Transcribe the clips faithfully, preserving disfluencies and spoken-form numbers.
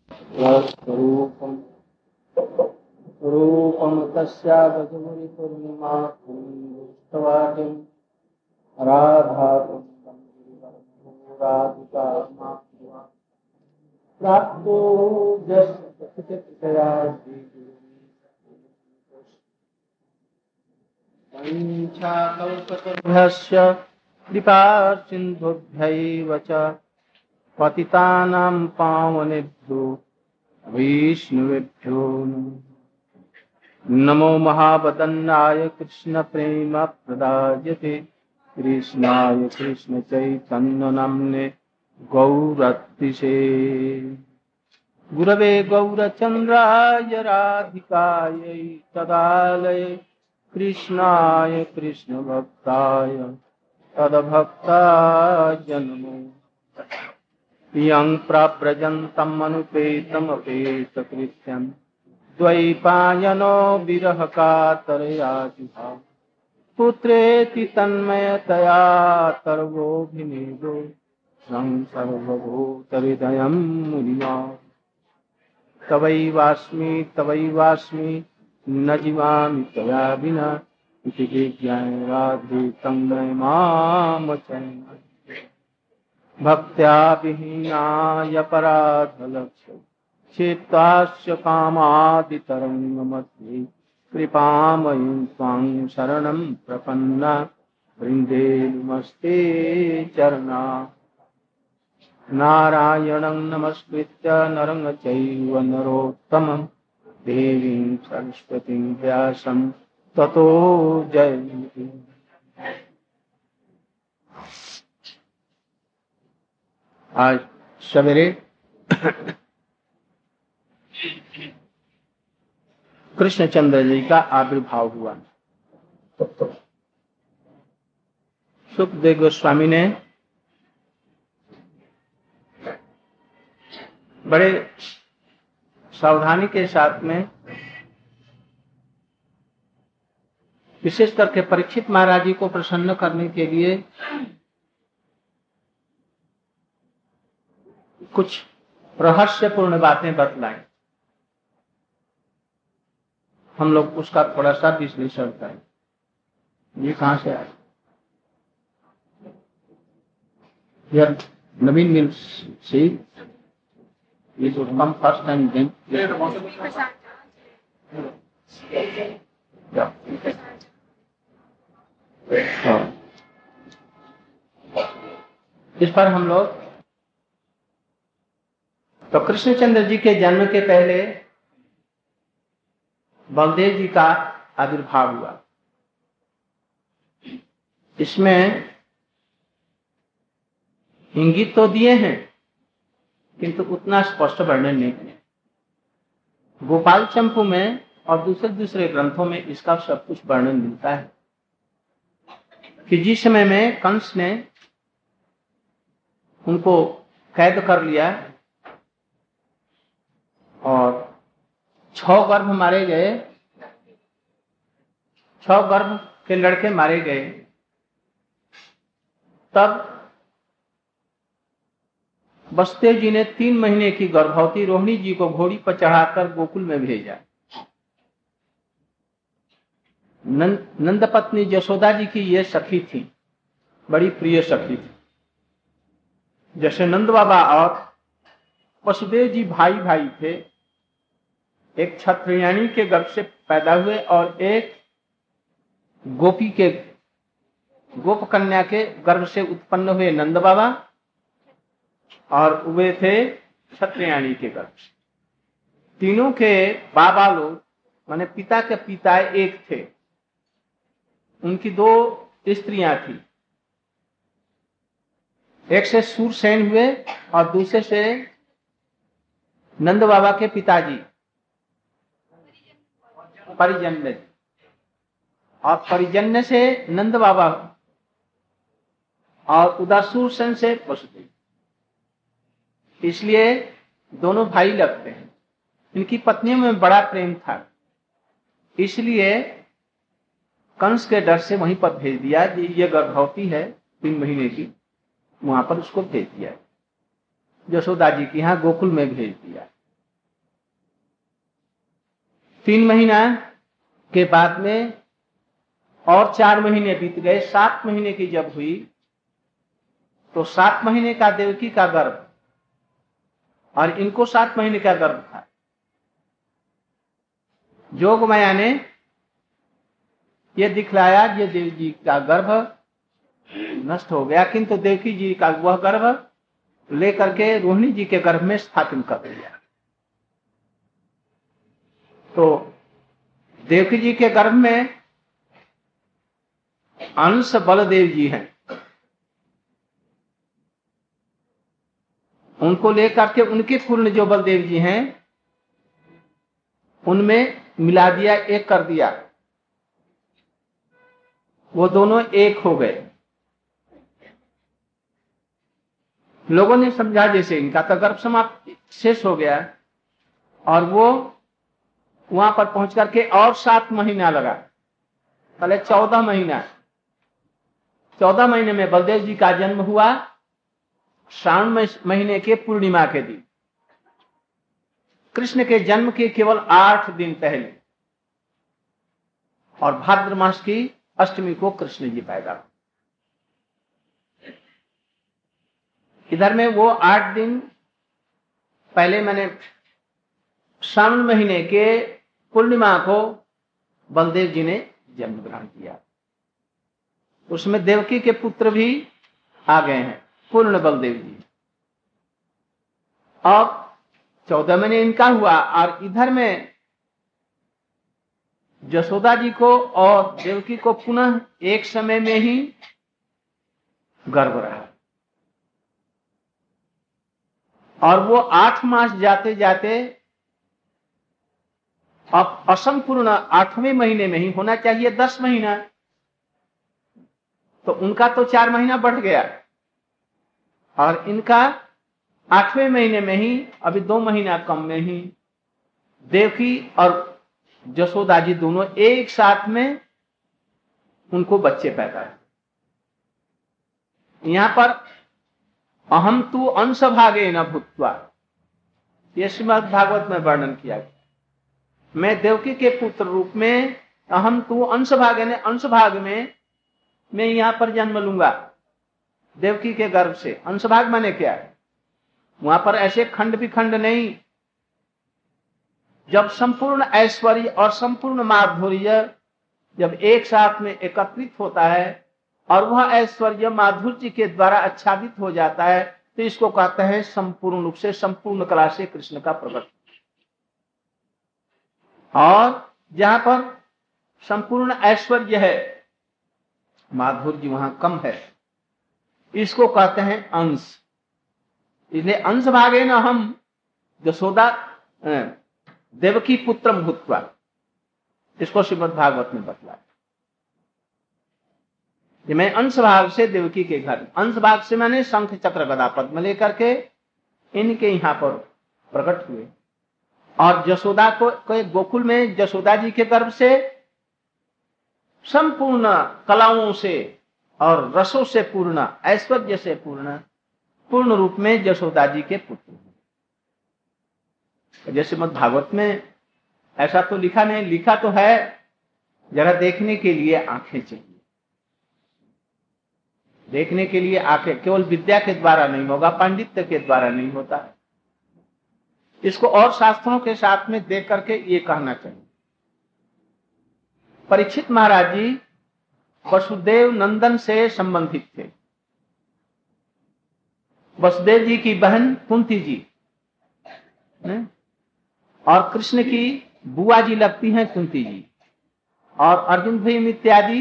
स्वरूपम् रूपम् तस्यागजमुनिपूर्णिमाख्यं दुष्टवाटिम् राधाकुण्डं गिरिवर्णो राधिका प्राप्तो जस्या पंचाकल्पतरुभ्यश्च कृपा सिन्धुभ्यैव च पतितानां पावनेभ्यो वैष्णवेभ्यो नमो महावदन्नाय कृष्ण प्रेम प्रदायते कृष्णाय कृष्ण चैतन्य नाम्ने गौरतिसे गुरवे गौरचन्द्राय राधिकायै तदालये कृष्णाय कृष्ण भक्ताय तद्भक्ताय नमो यं प्रव्रजन्तम् अनुपेतमपेतकृत्यम् द्वैपायनो विरह कातरया जुहाव पुत्रेति तन्मयतया तर्वोऽभिनेदो तं सर्वभूतहृदयं मुनिना तवैवास्मि तवैवास्मि न जीवामि त्वया विना इति विज्ञाय राधे तं मामचैन भक्त्या विहीनाय पराधलक्ष्य क्षेत्रास्य कामादितरङ्गमध्ये कृपामयीं त्वां शरणं प्रपन्ना वृन्दे नमस्ते चरणा नारायणं नमस्कृत्य नरं चैव नरोत्तमं देवीं सरस्वतीं व्यासं ततो जयन्ति। आज सवेरे कृष्णचंद्र जी का आविर्भाव हुआ। सुखदेव गोस्वामी ने बड़े सावधानी के साथ में विशेष करके परीक्षित महाराज जी को प्रसन्न करने के लिए कुछ रहस्यपूर्ण बातें बतलाई। हम लोग उसका थोड़ा सा विश्लेषण करें। ये कहां से आया? यह नवीन मिल से ये जो कम फर्स्ट टाइम दें इस पर हम लोग तो कृष्णचंद्र जी के जन्म के पहले बलदेव जी का आविर्भाव हुआ। इसमें इंगित तो दिए हैं किंतु उतना स्पष्ट वर्णन नहीं है। गोपाल चंपू में और दूसरे दूसरे ग्रंथों में इसका सब कुछ वर्णन मिलता है कि जिस समय में कंस ने उनको कैद कर लिया और छह गर्भ मारे गए, छह गर्भ के लड़के मारे गए, तब वसुदेव जी ने तीन महीने की गर्भवती रोहिणी जी को घोड़ी पर चढ़ाकर गोकुल में भेजा। नंद नंद पत्नी यशोदा जी की ये सखी थी, बड़ी प्रिय सखी थी। जैसे नंद बाबा और वसुदेव जी भाई भाई थे, एक क्षत्रियाणी के गर्भ से पैदा हुए और एक गोपी के गोप कन्या के गर्भ से उत्पन्न हुए नंद बाबा, और वे थे क्षत्रियाणी के गर्भ से। तीनों के बाबा लोग माने पिता के पिता एक थे। उनकी दो स्त्रियां थी, एक से सूरसेन हुए और दूसरे से नंद बाबा के पिताजी परिजन्य, और परिजन्य से नंद बाबा और उधर सूरसेन से वसुदेव। इसलिए दोनों भाई लगते हैं। इनकी पत्नियों में बड़ा प्रेम था, इसलिए कंस के डर से वहीं पर भेज दिया। ये गर्भवती है तीन महीने की, वहां पर उसको भेज दिया, यशोदा जी के यहाँ गोकुल में भेज दिया। तीन महीना के बाद में और चार महीने बीत गए। सात महीने की जब हुई तो सात महीने का देवकी का गर्भ और इनको सात महीने का गर्भ था। जोग माया ने यह दिखलाया ये देव जी का गर्भ नष्ट हो गया, किंतु देवकी जी का वह गर्भ लेकर के रोहिणी जी के गर्भ में स्थापित कर दिया। तो देवकी जी के गर्भ में अंश बलदेव जी हैं, उनको लेकर के उनके पूर्ण जो बलदेव जी हैं उनमें मिला दिया, एक कर दिया, वो दोनों एक हो गए। लोगों ने समझा जैसे इनका तो गर्भ समाप्त शेष हो गया, और वो वहां पर पहुंच करके और सात महीना लगा, पहले चौदह महीना चौदह महीने में बलदेव जी का जन्म हुआ श्रावण महीने के पूर्णिमा के दिन, कृष्ण के जन्म के केवल आठ दिन पहले, और भाद्र मास की अष्टमी को कृष्ण जी पैदा हुए। इधर में वो आठ दिन पहले मैंने श्रावण महीने के पूर्णिमा को बलदेव जी ने जन्म ग्रहण किया। उसमें देवकी के पुत्र भी आ गए हैं, पूर्ण बलदेव जी। अब चौदह महीने इनका हुआ, और इधर में यशोदा जी को और देवकी को पुनः एक समय में ही गर्भ रहा, और वो आठ मास जाते जाते अब असंपूर्ण आठवें महीने में ही होना चाहिए दस महीना, तो उनका तो चार महीना बढ़ गया, और इनका आठवें महीने में ही, अभी दो महीना कम में ही देवकी और यशोदा जी दोनों एक साथ में उनको बच्चे पैदा हुए। यहां पर अहम तु अंश भागे न भूत्वा, यह श्रीमद् भागवत में वर्णन किया गया, मैं देवकी के पुत्र रूप में अहम तु अंश भागे ने अंश भाग में मैं यहां पर जन्म लूंगा देवकी के गर्भ से। अंश भाग माने क्या है? वहां पर ऐसे खंड विखंड नहीं, जब संपूर्ण ऐश्वर्य और संपूर्ण माधुर्य जब एक साथ में एकत्रित होता है और वह ऐश्वर्य माधुर्य के द्वारा आच्छादित हो जाता है, तो इसको कहते हैं संपूर्ण रूप से संपूर्ण कला से कृष्ण का प्रकट। और जहां पर संपूर्ण ऐश्वर्य है, माधुर्य वहां कम है, इसको कहते हैं अंश। इसलिए अंश भागे न हम यशोदा देवकी पुत्र भूत्वा, इसको श्रीमद् भागवत में बतलाया। मैं अंश भाग से देवकी के घर, अंश भाग से मैंने शंख चक्र गदा पद्म लेकर के इनके यहां पर प्रकट हुए, और यशोदा को, को गोकुल में यशोदा जी के गर्भ से संपूर्ण कलाओं से और रसों से पूर्ण, ऐश्वर्य से पूर्ण, पूर्ण रूप में यशोदा जी के पुत्र। जैसे मत भागवत में ऐसा तो लिखा नहीं, लिखा तो है, जरा देखने के लिए आंखें चाहिए। देखने के लिए आंखें केवल विद्या के द्वारा नहीं होगा, पांडित्य के द्वारा नहीं होता, इसको और शास्त्रों के साथ में देख करके ये कहना चाहिए। परीक्षित महाराज जी वसुदेव नंदन से संबंधित थे। वसुदेव जी की बहन कुंती जी ने? और कृष्ण की बुआ जी लगती हैं कुंती जी, और अर्जुन भीम इत्यादि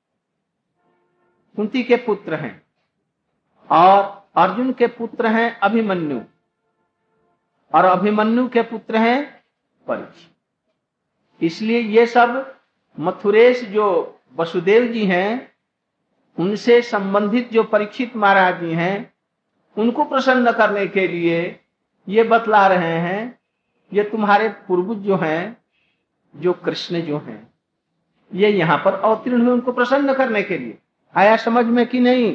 कुंती के पुत्र हैं, और अर्जुन के पुत्र हैं अभिमन्यु, और अभिमन्यु के पुत्र हैं परीक्षित। इसलिए ये सब मथुरेश जो वसुदेव जी हैं, उनसे संबंधित जो परीक्षित महाराज जी हैं, उनको प्रसन्न करने के लिए ये बतला रहे हैं, ये तुम्हारे पूर्वज जो हैं, जो कृष्ण जो हैं, ये यहां पर अवतीर्ण हुए उनको प्रसन्न करने के लिए। आया समझ में कि नहीं?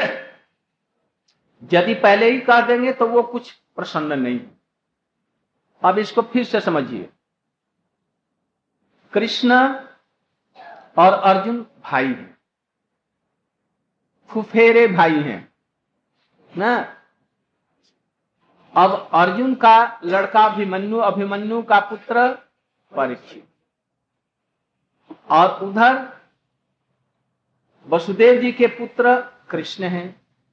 यदि पहले ही कह देंगे तो वो कुछ प्रसन्न नहीं, अब इसको फिर से समझिए, कृष्ण और अर्जुन भाई हैं, फुफेरे भाई हैं ना। अब अर्जुन का लड़का अभिमन्यु, अभिमन्यु का पुत्र परीक्षित, और उधर वसुदेव जी के पुत्र कृष्ण हैं।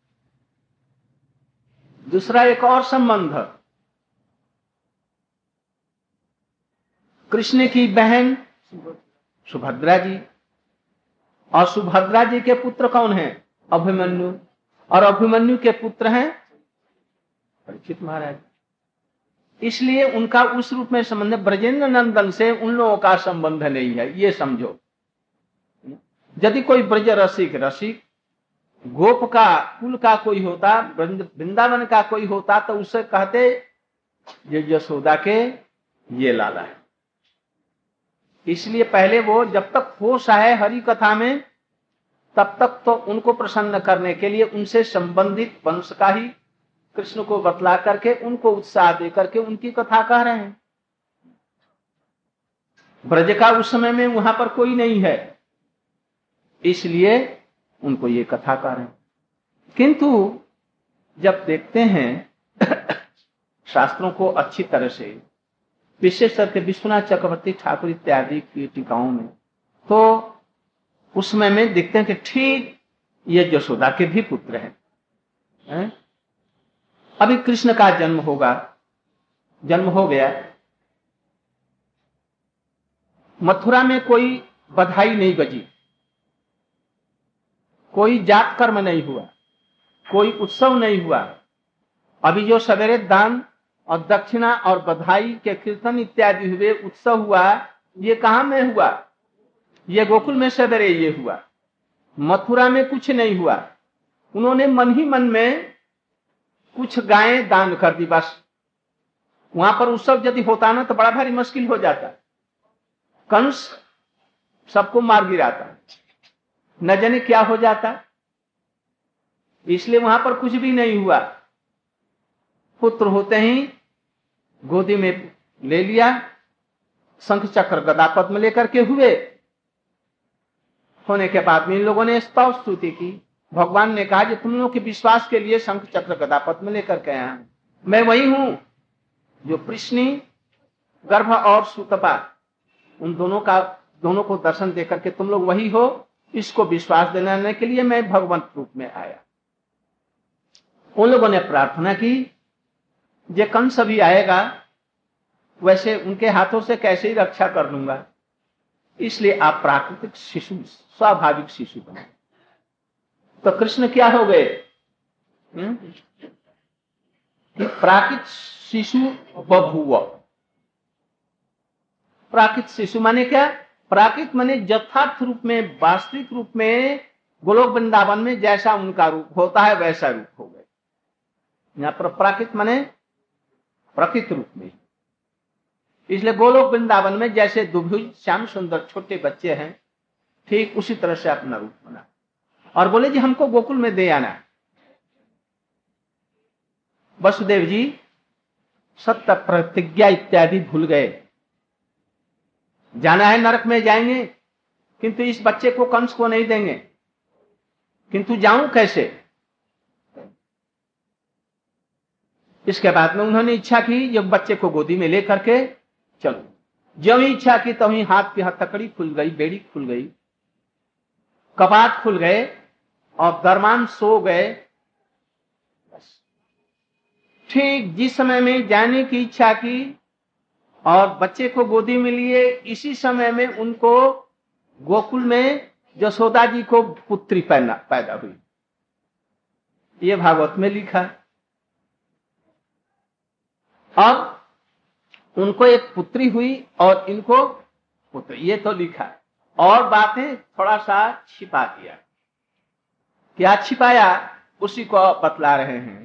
दूसरा एक और संबंध, कृष्ण की बहन सुभद्रा जी, और सुभद्रा जी के पुत्र कौन हैं? अभिमन्यु, और अभिमन्यु के पुत्र हैं परीक्षित महाराज। इसलिए उनका उस रूप में संबंध, ब्रजेंद्र नंदन से उन लोगों का संबंध नहीं है, ये समझो। यदि कोई ब्रज रसिक रसिक गोप का कुल का कोई होता, वृंदावन का कोई होता, तो उसे कहते ये यशोदा के ये लाला है। इसलिए पहले वो जब तक होश है हरि कथा में, तब तक तो उनको प्रसन्न करने के लिए उनसे संबंधित वंश का ही कृष्ण को बतला करके उनको उत्साह दे करके उनकी कथा कह रहे हैं। ब्रज का उस समय में वहां पर कोई नहीं है, इसलिए उनको ये कथा कह रहे हैं। किंतु जब देखते हैं शास्त्रों को अच्छी तरह से, विशेष करके विश्वनाथ चक्रवर्ती ठाकुर इत्यादि की टीकाओं में, तो उसमें में देखते हैं कि ठीक ये यशोदा के भी पुत्र हैं, हैं? अभी कृष्ण का जन्म होगा, जन्म हो गया, मथुरा में कोई बधाई नहीं बजी, कोई जात कर्म नहीं हुआ, कोई उत्सव नहीं हुआ। अभी जो सवेरे दान और दक्षिणा और बधाई के कीर्तन इत्यादि हुए, उत्सव हुआ, ये कहां में हुआ? ये गोकुल में सवेरे ये हुआ, मथुरा में कुछ नहीं हुआ। उन्होंने मन ही मन में कुछ गायें दान कर दी बस। वहां पर उत्सव यदि होता ना तो बड़ा भारी मुश्किल हो जाता, कंस सबको मार गिराता, न जाने क्या हो जाता। इसलिए वहां पर कुछ भी नहीं हुआ। पुत्र होते ही गोदी में ले लिया, शंख चक्र गदा पद्म लेकर के हुए। होने के बाद में इन लोगों ने स्तव स्तुति की। भगवान ने कहा कि तुम लोगों के विश्वास के लिए शंख चक्र गदा पद्म लेकर के आया हूं। मैं वही हूं जो प्रश्नी गर्भ और सुतपा, उन दोनों का दोनों को दर्शन देकर के तुम लोग वही हो, इसको विश्वास दिलाने के लिए मैं भगवंत रूप में आया। उन लोगों ने प्रार्थना की, जे कंस भी आएगा वैसे उनके हाथों से कैसे ही रक्षा कर लूंगा, इसलिए आप प्राकृतिक शिशु, स्वाभाविक शिशु बने। तो कृष्ण क्या हो गए? प्राकृत शिशु बभूव। प्राकृत शिशु माने क्या? प्राकृत माने यथार्थ रूप में, वास्तविक रूप में गोलोक वृंदावन में जैसा उनका रूप होता है वैसा रूप हो गए। यहां पर प्राकृत माने प्रकृत रूप में। इसलिए गोलोक वृंदावन में जैसे दुभुज श्याम सुंदर छोटे बच्चे हैं, ठीक उसी तरह से अपना रूप बना और बोले जी हमको गोकुल में दे आना। वसुदेव जी सत्य प्रतिज्ञा इत्यादि भूल गए। जाना है नरक में जाएंगे, किंतु इस बच्चे को कंस को नहीं देंगे। किंतु जाऊं कैसे? इसके बाद में उन्होंने इच्छा की जब बच्चे को गोदी में लेकर के चलो। जब ही इच्छा की तभी तो हाथ की हथकड़ी खुल गई, बेड़ी खुल गई, कपाट खुल गए और दरमान सो गए। ठीक जिस समय में जाने की इच्छा की और बच्चे को गोदी में लिए, इसी समय में उनको गोकुल में यशोदा जी को पुत्री पैदा हुई। ये भागवत में लिखा। अब उनको एक पुत्री हुई और इनको पुत्र, ये तो लिखा। और बातें थोड़ा सा छिपा दिया। क्या छिपाया उसी को बतला रहे हैं।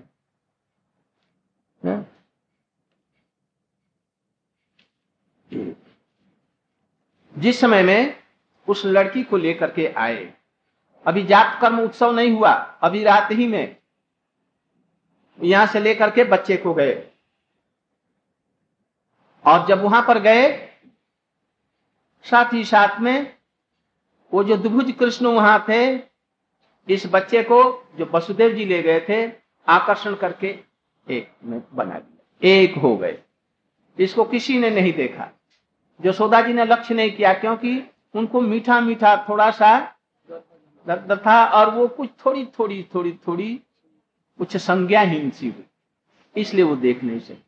जिस समय में उस लड़की को लेकर के आए, अभी जात कर्म उत्सव नहीं हुआ, अभी रात ही में यहां से लेकर के बच्चे को गए। और जब वहां पर गए, साथ ही साथ में वो जो द्विभुज कृष्ण वहां थे, इस बच्चे को जो वसुदेव जी ले गए थे, आकर्षण करके एक में बना दिया, एक हो गए। इसको किसी ने नहीं देखा, यशोदा जी ने लक्ष्य नहीं किया, क्योंकि उनको मीठा मीठा थोड़ा सा दर्द था, और वो कुछ थोड़ी थोड़ी थोड़ी थोड़ी कुछ संज्ञाहीन सी हुई, इसलिए वो देख नहीं सके।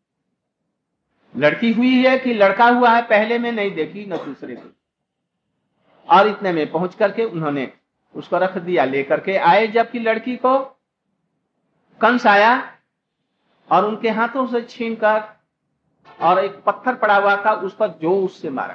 लड़की हुई है कि लड़का हुआ है, पहले में नहीं देखी न दूसरे को। और इतने में पहुंच करके उन्होंने उसको रख दिया, लेकर के आए। जबकि लड़की को कंस आया और उनके हाथों से छीनकर, और एक पत्थर पड़ा हुआ था उस पर जोर से मारा,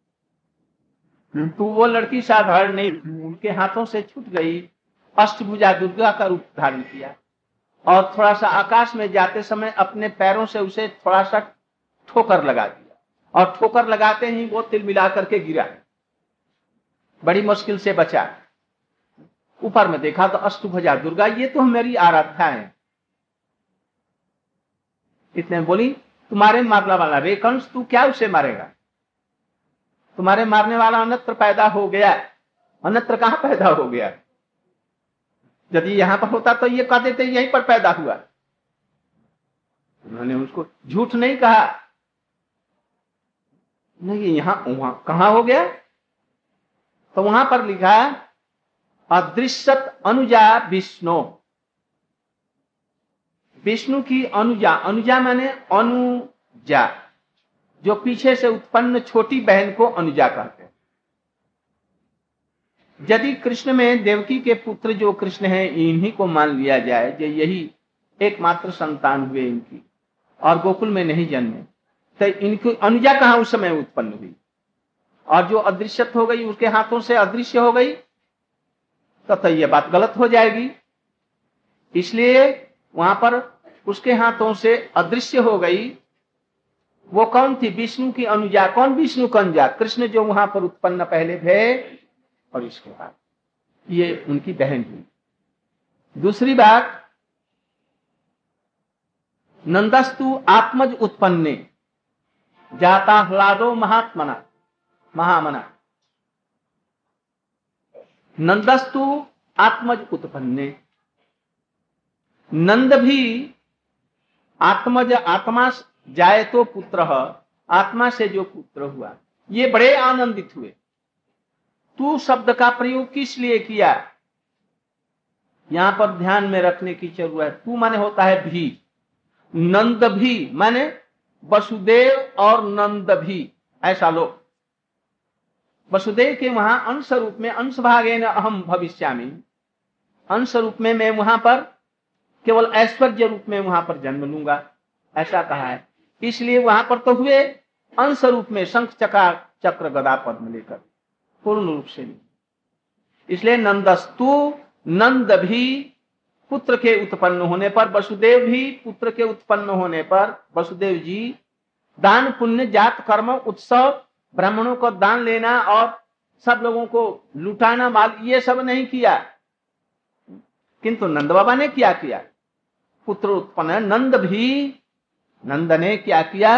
तो वो लड़की साधारण नहीं, उनके हाथों से छूट गई, अष्टभुजा दुर्गा का रूप धारण किया, और थोड़ा सा आकाश में जाते समय अपने पैरों से उसे थोड़ा सा ठोकर लगा दिया, और ठोकर लगाते ही वो तिल मिला करके गिरा, बड़ी मुश्किल से बचा। ऊपर में देखा तो अष्टभुजा दुर्गा, ये तो मेरी आराध्या है। इतने बोली, तुम्हारे मारने वाला रे कंस, तू क्या उसे मारेगा? तुम्हारे मारने वाला अन्यत्र पैदा हो गया। अन्यत्र कहां पैदा हो गया? यदि यहां पर होता तो ये कह देते यहीं पर पैदा हुआ। उन्होंने उसको झूठ नहीं कहा, नहीं यहां वहां कहां हो गया? तो वहां पर लिखा अदृश्यत अनुजा विष्णु, विष्णु की अनुजा, अनुजा माने अनुजा, जो पीछे से उत्पन्न छोटी बहन को अनुजा कहते हैं। यदि कृष्ण में देवकी के पुत्र जो कृष्ण हैं, इन्हीं को मान लिया जाए, जो यही एकमात्र संतान हुए इनकी, और गोकुल में नहीं जन्मे, तो इनकी अनुजा कहां उस समय उत्पन्न हुई? और जो अदृश्यत हो गई, उसके हाथों से अदृश्य हो गई, तो, तो यह बात गलत हो जाएगी। इसलिए वहां पर उसके हाथों से अदृश्य हो गई। वो कौन थी? विष्णु की अनुजा। कौन विष्णु की अनुजा? कृष्ण जो वहां पर उत्पन्न पहले थे, और इसके बाद ये उनकी बहन हुई। दूसरी बात, नंदस्तु आत्मज उत्पन्ने जाता ह्लादो महात्मना महामना। नंदस्तु आत्मज उत्पन्ने, नंद भी आत्मज, आत्मा जाए तो पुत्र, आत्मा से जो पुत्र हुआ, ये बड़े आनंदित हुए। तू शब्द का प्रयोग किस लिए किया, यहां पर ध्यान में रखने की जरूरत है। तू माने होता है भी, नंद भी माने वसुदेव और नंद भी, ऐसा लोग। वसुदेव के वहां अंश रूप में, अंश भागेन अहम भविष्यामि, अंश रूप में मैं वहां पर केवल ऐश्वर्य रूप में वहां पर जन्म लूंगा, ऐसा कहा है। इसलिए वहां पर तो हुए अंश रूप में, शंख चक्र चक्र गदा पद्म लेकर, पूर्ण रूप से नहीं। इसलिए नंदस्तु, नंद भी पुत्र के उत्पन्न होने पर, वसुदेव भी पुत्र के उत्पन्न होने पर, वसुदेव जी दान पुण्य जात कर्म उत्सव, ब्राह्मणों को दान लेना और सब लोगों को लुटाना माल, ये सब नहीं किया। किंतु नंद बाबा ने क्या किया? पुत्र उत्पन्न। नंद भी, नंद ने क्या किया?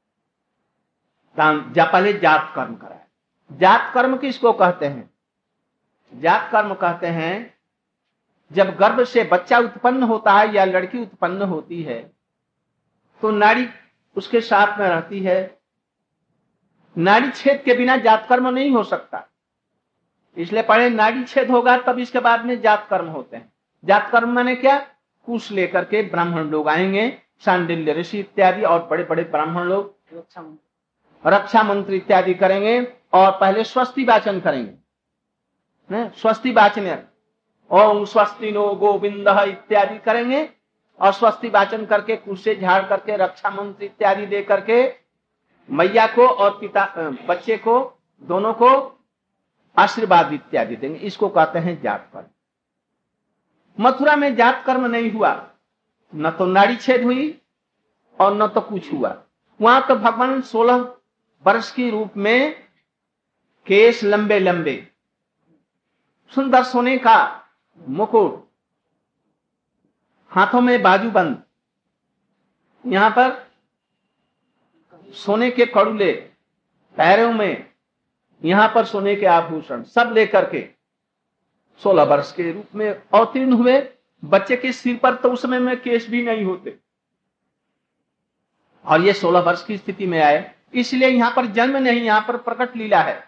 दान, जा पहले जात कर्म कराया। जात कर्म किसको कहते हैं? जात कर्म कहते हैं जब गर्भ से बच्चा उत्पन्न होता है या लड़की उत्पन्न होती है, तो नाड़ी उसके साथ में रहती है। नाड़ी छेद के बिना जात कर्म नहीं हो सकता, इसलिए पहले नाड़ी छेद होगा, तब इसके बाद में जात कर्म होते हैं। जात कर्म माने क्या? कुश लेकर के ब्राह्मण लोग आएंगे, सांडिल्य ऋषि इत्यादि और बड़े बड़े ब्राह्मण लोग रक्षा मंत्री इत्यादि करेंगे, और पहले स्वस्ति वाचन करेंगे। स्वस्ति वाचन, ओम स्वस्ति नो गोविंद इत्यादि करेंगे, और स्वस्ति वाचन करके कुश से झाड़ करके रक्षा मंत्री इत्यादि दे करके मैया को और पिता बच्चे को दोनों को आशीर्वाद इत्यादि देंगे। इसको कहते हैं जात कर्म। मथुरा में जात कर्म नहीं हुआ, न तो नाड़ी छेद हुई और न तो कुछ हुआ। वहां तो भगवान सोलह वर्ष की रूप में, केस लंबे लंबे, सुंदर सोने का मुकुट, हाथों में बाजूबंद, यहां पर सोने के कड़ुले, पैरों में यहां पर सोने के आभूषण सब लेकर के सोलह वर्ष के रूप में अवतीर्ण हुए। बच्चे के सिर पर तो उस समय में केश भी नहीं होते और ये सोलह वर्ष की स्थिति में आए, इसलिए यहां पर जन्म नहीं, यहां पर प्रकट लीला है।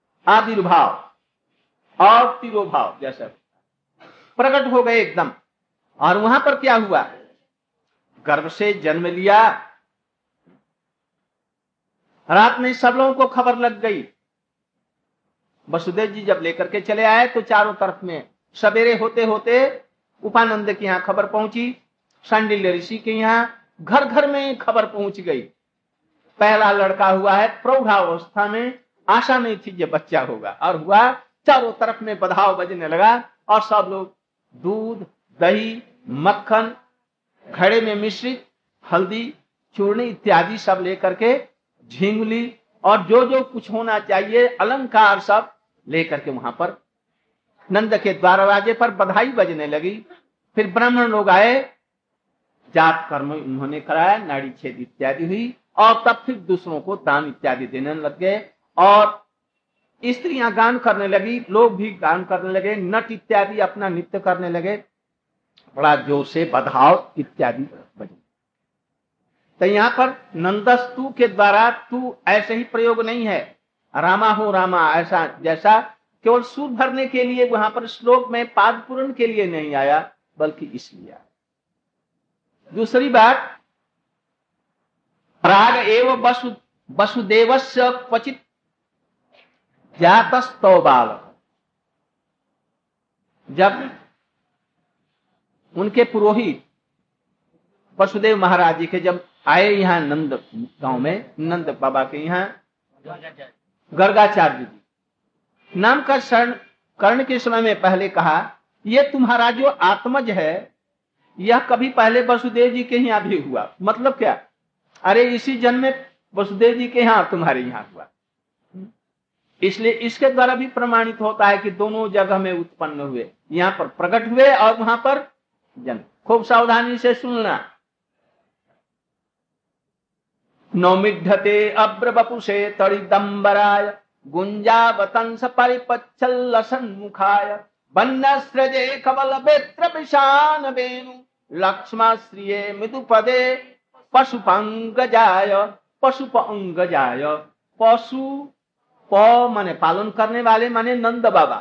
आविर्भाव और तिरोभाव जैसा प्रकट हो गए एकदम। और वहां पर क्या हुआ, गर्भ से जन्म लिया, रात में सब लोगों को खबर लग गई। वसुदेव जी जब लेकर के चले आए तो चारों तरफ में सवेरे होते होते उपानंद के यहाँ खबर पहुंची, शांडिल्य ऋषि के यहाँ घर घर में खबर पहुंच गई। पहला लड़का हुआ है, प्रौढ़ावस्था में, आशा नहीं थी ये बच्चा होगा, और हुआ। चारों तरफ में बधाव बजने लगा और सब लोग दूध, दही, मक्खन, घड़े में मिश्रित हल्दी, चूर्णी इत्यादि सब लेकर के, झिंगली और जो जो कुछ होना चाहिए अलंकार सब लेकर के वहां पर नंद के दरवाजे पर बधाई बजने लगी। फिर ब्राह्मण लोग आए, जात कर्म उन्होंने कराया, नाड़ी छेद इत्यादि हुई और तब फिर दूसरों को दान इत्यादि देने लग गए और स्त्रियां गान करने लगी, लोग भी गान करने लगे, नट इत्यादि अपना नृत्य करने लगे, बड़ा जोर से बधाव इत्यादि बजे। तो यहाँ पर नंदस्तु के द्वारा तू ऐसे ही प्रयोग नहीं है, रामा हो रामा ऐसा, जैसा केवल सुर भरने के लिए वहां पर श्लोक में पाद पूर्ण के लिए नहीं आया, बल्कि इसलिए आया। दूसरी बात, प्राग एव वसु वसुदेवस्य क्वचित जातस्तो बालक। जब उनके पुरोहित वसुदेव महाराज जी के जब आए यहाँ नंद गांव में, नंद बाबा के यहाँ गर्गाचार्य जी नाम का शरण कर्ण के समय में पहले कहा, ये तुम्हारा जो आत्मज है यह कभी पहले वसुदेव जी के यहाँ भी हुआ। मतलब क्या, अरे इसी जन्म में वसुदेव जी के यहाँ तुम्हारे यहाँ हुआ। इसलिए इसके द्वारा भी प्रमाणित होता है कि दोनों जगह में उत्पन्न हुए, यहाँ पर प्रकट हुए और वहां पर जन्म। खूब सावधानी से सुनना। नौमिढ़ते अब्र बपुषे तड़िदंबराय गुंजावतंस परिपच्छल्ल सन्मुखाय वन्यस्रजे कवल बेत्र विशान वेणु लक्ष्माश्रिये मृदुपदे पशुपंगजाय पशुपंगजाय। पशु प माने पालन करने वाले माने नंद बाबा,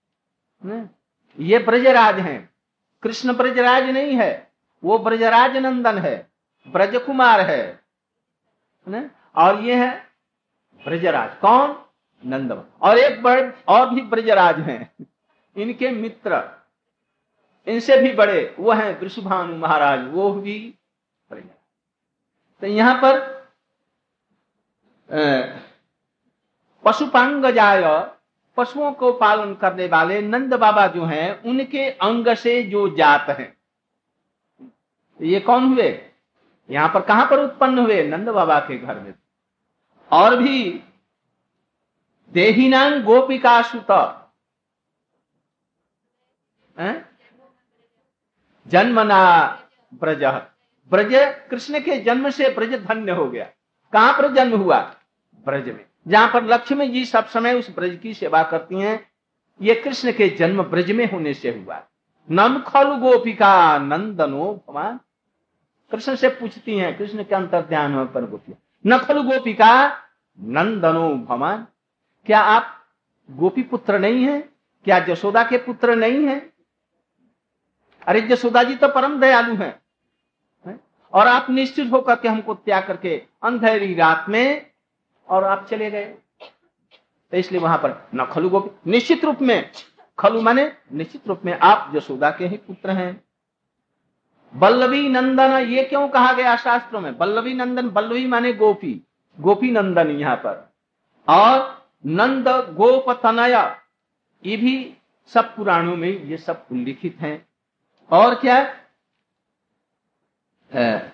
ये ब्रजराज हैं, कृष्ण ब्रजराज नहीं है, वो ब्रजराज नंदन है, ब्रज कुमार है, ने? और ये है ब्रजराज। कौन? नंद बाबा। और एक बड़े और भी ब्रजराज हैं, इनके मित्र, इनसे भी बड़े, वो हैं वृषभानु महाराज, वो भी ब्रजराज। तो यहां पर पशुपांगजाय, पशुओं को पालन करने वाले नंद बाबा जो हैं, उनके अंग से जो जात हैं, ये कौन हुए? यहां पर कहां पर उत्पन्न हुए? नंद बाबा के घर में। और भी देहिनां गोपिका सुत, जन्मना ब्रज, ब्रज कृष्ण के जन्म से ब्रज धन्य हो गया। कहां पर जन्म हुआ? ब्रज में, जहां पर लक्ष्मी जी सब समय उस ब्रज की सेवा करती हैं। ये कृष्ण के जन्म ब्रज में होने से हुआ। नम खलु गोपिका नंदनो भगवान, कृष्ण से पूछती हैं, कृष्ण के अंतर ध्यान हो पर गोपियां, न खलु गोपिका नंदनो भगवान, क्या आप गोपी पुत्र नहीं है? क्या जशोदा के पुत्र नहीं है? अरे जशोदा जी तो परम दयालु हैं, है? और आप निश्चित होकर के हमको त्याग करके अंधेरी रात में और आप चले गए। तो इसलिए वहां पर न खलु गोपी, निश्चित रूप में, खलु माने निश्चित रूप में आप जशोदा के ही पुत्र हैं। बल्लवी नंदन, ये क्यों कहा गया शास्त्रों में? बल्लवी नंदन, बल्लवी माने गोपी, गोपी नंदन यहां पर। और नंद गोप तनय, ये भी सब पुराणों में ये सब उल्लिखित हैं। और क्या है?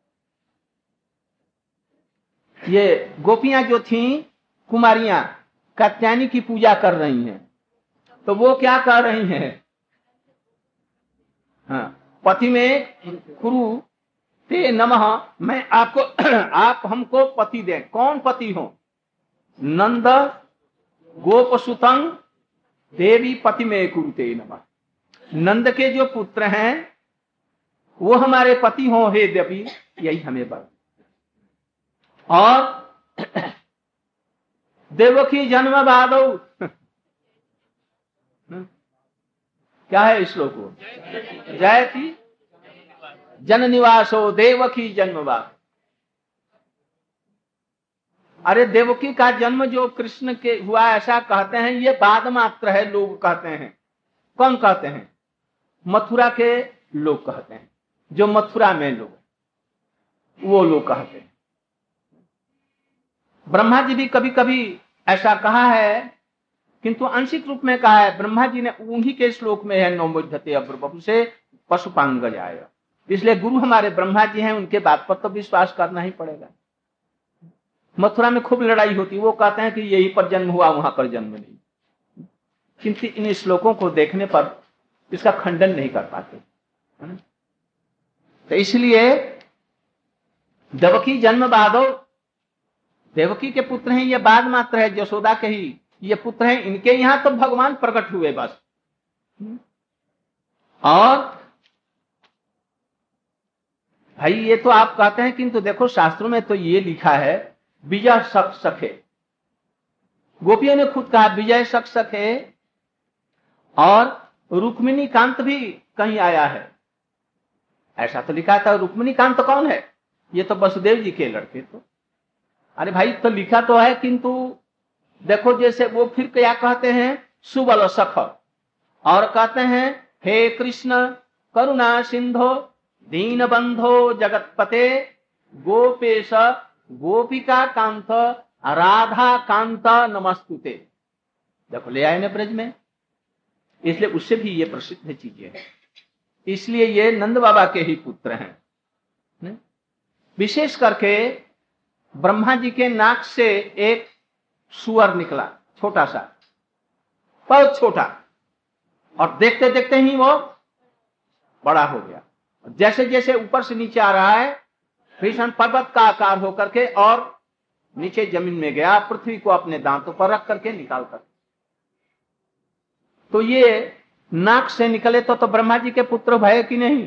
ये गोपियां जो थीं, कुमारियां, कात्यायनी की पूजा कर रही हैं, तो वो क्या कर रही हैं? हाँ, पति में कुरु ते नमः, मैं आपको आप हमको पति दें। कौन पति हो? नंद गोपसुतं देवी पति में कुरुते नमः। नंद के जो पुत्र हैं वो हमारे पति हो हे देवी, यही हमें बर। और देवकी जन्म बादो क्या है श्लोक? जयति जन निवासो देवकी जन्म बाद। अरे देवकी का जन्म जो कृष्ण के हुआ ऐसा कहते हैं, ये बाद मात्र है। लोग कहते हैं, कौन कहते हैं? मथुरा के लोग कहते हैं, जो मथुरा में लोग, वो लोग कहते हैं। ब्रह्मा जी भी कभी कभी ऐसा कहा है, किंतु आंशिक रूप में कहा है। ब्रह्मा जी ने उन्हीं के श्लोक में है, नौमुद्धते अब्रबपु से पशुपांग जाए। इसलिए गुरु हमारे ब्रह्मा जी हैं, उनके बात पर तो विश्वास करना ही पड़ेगा। मथुरा में खूब लड़ाई होती, वो कहते हैं कि यही पर जन्म हुआ, वहां पर जन्म नहीं। किंतु इन श्लोकों को देखने पर इसका खंडन नहीं कर पाते। तो इसलिए देवकी जन्म बादो, देवकी के पुत्र हैं, ये बाद मात्र है, यशोदा के ही ये पुत्र हैं। इनके यहां तो भगवान प्रकट हुए बस। और भाई ये तो आप कहते हैं, किंतु देखो शास्त्रों में तो ये लिखा है विजय सख सखे। गोपियों ने खुद कहा विजय सख सखे। और रुक्मिणी कांत भी कहीं आया है, ऐसा तो लिखा था। रुक्मिणी कांत कौन है? ये तो वसुदेव जी के लड़के। तो अरे भाई तो लिखा तो है, किंतु देखो जैसे वो फिर क्या कहते हैं, सुबल सख। और कहते हैं हे कृष्ण करुणा सिंधो दीन बंधो जगतपते गोपेश गोपिका कांत राधा कांत नमस्तुते। देखो ले आए ना ब्रज में, इसलिए उससे भी ये प्रसिद्ध चीजें हैं। इसलिए ये नंद बाबा के ही पुत्र हैं। विशेष करके ब्रह्मा जी के नाक से एक सुअर निकला, छोटा सा, बहुत छोटा, और देखते देखते ही वो बड़ा हो गया। जैसे जैसे ऊपर से नीचे आ रहा है, भीषण पर्वत का आकार होकर के और नीचे जमीन में गया, पृथ्वी को अपने दांतों पर रख करके निकाल कर। तो ये नाक से निकले तो तो ब्रह्मा जी के पुत्र भय कि नहीं?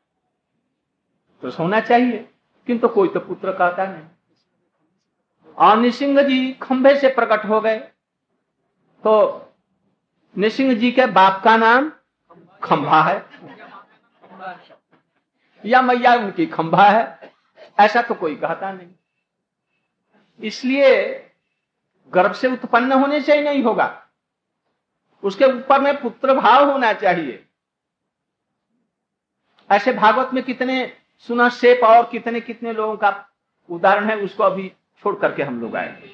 तो सोना चाहिए, किंतु कोई तो पुत्र कहता नहीं। और नृसिंह जी खंभे से प्रकट हो गए, तो नृसिंह जी के बाप का नाम खंभा है, या मैया उनकी खंभा है, ऐसा तो कोई कहता नहीं। इसलिए गर्भ से उत्पन्न होने से ही नहीं होगा, उसके ऊपर में पुत्र भाव होना चाहिए। ऐसे भागवत में कितने सुना शेप और कितने कितने लोगों का उदाहरण है, उसको अभी छोड़ करके हम लोग आएंगे।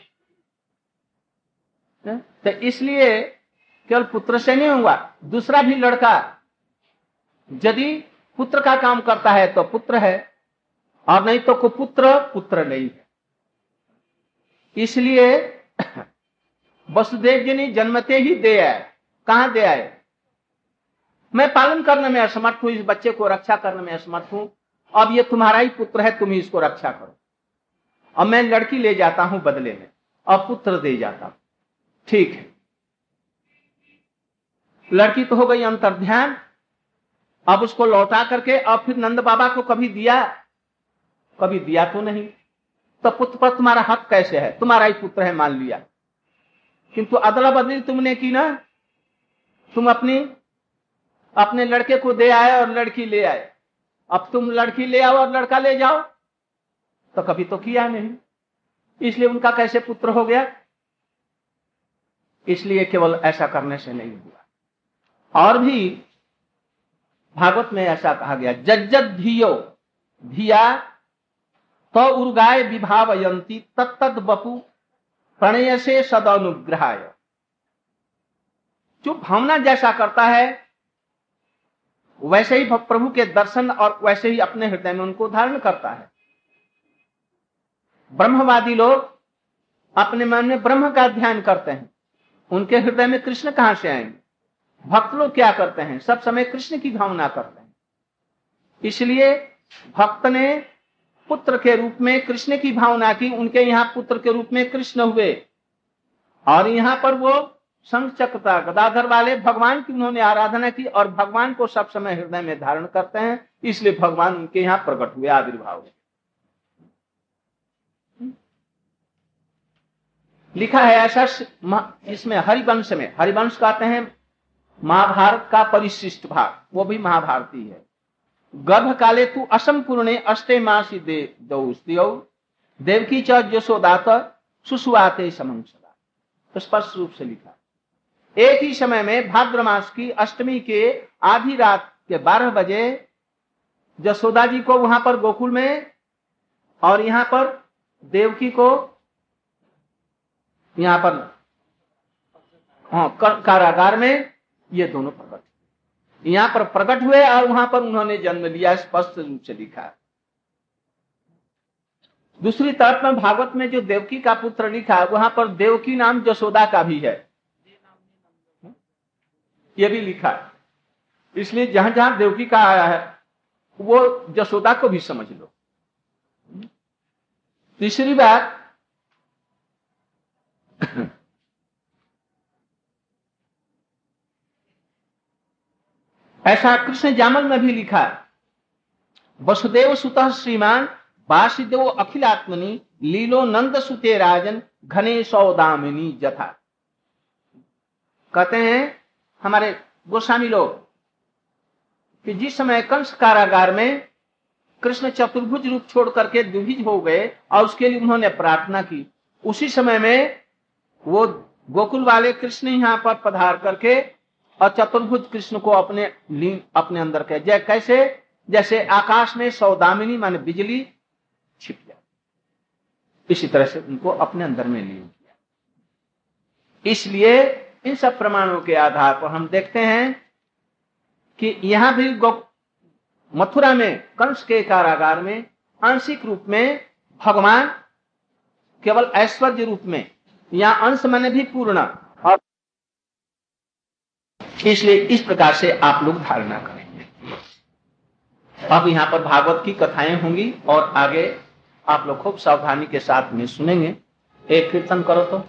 तो इसलिए केवल पुत्र से नहीं होगा, दूसरा भी लड़का यदि पुत्र का काम करता है तो पुत्र है, और नहीं तो कुपुत्र पुत्र नहीं है। इसलिए वसुदेव जी ने जन्मते ही दे आए। कहां दे आए? मैं पालन करने में असमर्थ हूं, इस बच्चे को रक्षा करने में असमर्थ हूं, अब ये तुम्हारा ही पुत्र है, तुम ही इसको रक्षा करो। अब मैं लड़की ले जाता हूं बदले में, और पुत्र दे जाता हूं। ठीक है, लड़की तो हो गई अंतर्ध्यान। अब उसको लौटा करके अब फिर नंद बाबा को कभी दिया? कभी दिया तो नहीं। तो पुत्र पर तुम्हारा हक कैसे है? तुम्हारा ही पुत्र है मान लिया, किंतु अदला बदली तुमने की ना। तुम अपनी अपने लड़के को दे आए और लड़की ले आए, अब तुम लड़की ले आओ और लड़का ले जाओ, तो कभी तो किया नहीं। इसलिए उनका कैसे पुत्र हो गया? इसलिए केवल ऐसा करने से नहीं हुआ। और भी भागवत में ऐसा कहा गया, जज्जद धियो धिया तो उर्गाय विभावयंती तत्तद बपु प्रणय से सदनुग्रहाय। जो भावना जैसा करता है वैसे ही प्रभु के दर्शन और वैसे ही अपने हृदय में उनको धारण करता है। ब्रह्मवादी लोग अपने मन में ब्रह्म का ध्यान करते हैं, उनके हृदय में कृष्ण कहां से आएंगे? भक्त लोग क्या करते हैं? सब समय कृष्ण की भावना करते हैं। इसलिए भक्त ने पुत्र के रूप में कृष्ण की भावना की, उनके यहाँ पुत्र के रूप में कृष्ण हुए, और यहाँ पर वो शंख चक्र गदाधर वाले भगवान की उन्होंने आराधना की, और भगवान को सब समय हृदय में धारण करते हैं, इसलिए भगवान उनके यहाँ प्रकट हुए, आविर्भाव हुए। लिखा है ऐसा इसमें हरिवंश में, हरिवंश कहते हैं महाभारत का परिशिष्ट भाग, वो भी महाभारती है। गर्भ काले तू असंपूर्णे अष्टे मासी दे दौ देवकी च यशोदात सुसुवाते समं सदा, स्पष्ट रूप से लिखा। एक ही समय में भाद्र मास की अष्टमी के आधी रात के बारह बजे यशोदा जी को वहां पर गोकुल में, और यहां पर देवकी को यहां पर हाँ कारागार में, ये दोनों प्रकट यहां पर प्रकट हुए और वहां पर उन्होंने जन्म लिया, स्पष्ट रूप से लिखा है। दूसरी तरफ में भागवत में जो देवकी का पुत्र लिखा है, वहां पर देवकी नाम यशोदा का भी है, ये भी लिखा है। इसलिए जहां जहां देवकी का आया है वो यशोदा को भी समझ लो। तीसरी बात, ऐसा कृष्ण जामल में भी लिखा है, वसुदेव सुतः श्रीमान वासुदेव अखिलात्मनि लीलो नंद सुते राजन घने सौदामिनी जथा। कहते हैं हमारे गोस्वामी लोग कि जिस समय कंस कारागार में कृष्ण चतुर्भुज रूप छोड़ करके द्विभुज हो गए और उसके लिए उन्होंने प्रार्थना की, उसी समय में वो गोकुल वाले कृष्ण यहाँ पर पधार करके और चतुर्भुज कृष्ण को अपने लीन अपने अंदर कह जय कैसे, जैसे आकाश में सौदामिनी माने बिजली छिप जाए, इसी तरह से उनको अपने अंदर में लीन किया। इसलिए इन सब प्रमाणों के आधार पर हम देखते हैं कि यहां भी मथुरा में कंस के कारागार में आंशिक रूप में भगवान केवल ऐश्वर्य रूप में, या अंश माने भी पूर्ण, और इसलिए इस प्रकार से आप लोग धारणा करेंगे। अब यहाँ पर भागवत की कथाएं होंगी और आगे आप लोग खूब सावधानी के साथ में सुनेंगे। एक कीर्तन करो तो।